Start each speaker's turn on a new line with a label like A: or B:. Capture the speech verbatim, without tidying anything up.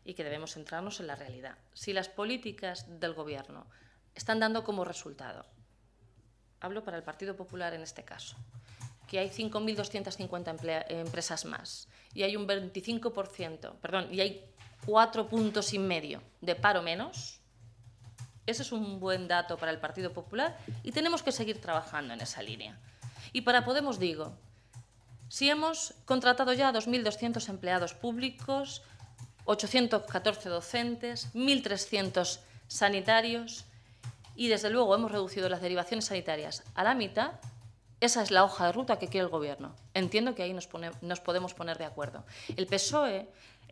A: y que debemos centrarnos en la realidad. Si las políticas del Gobierno están dando como resultado, hablo para el Partido Popular en este caso, que hay cinco mil doscientas cincuenta empresas más y hay un veinticinco por ciento, perdón, y hay cuatro puntos y medio de paro menos, ese es un buen dato para el Partido Popular y tenemos que seguir trabajando en esa línea. Y para Podemos digo, si hemos contratado ya a dos mil doscientos empleados públicos, ochocientos catorce docentes, mil trescientos sanitarios y, desde luego, hemos reducido las derivaciones sanitarias a la mitad, esa es la hoja de ruta que quiere el Gobierno. Entiendo que ahí nos, pone, nos podemos poner de acuerdo. El P S O E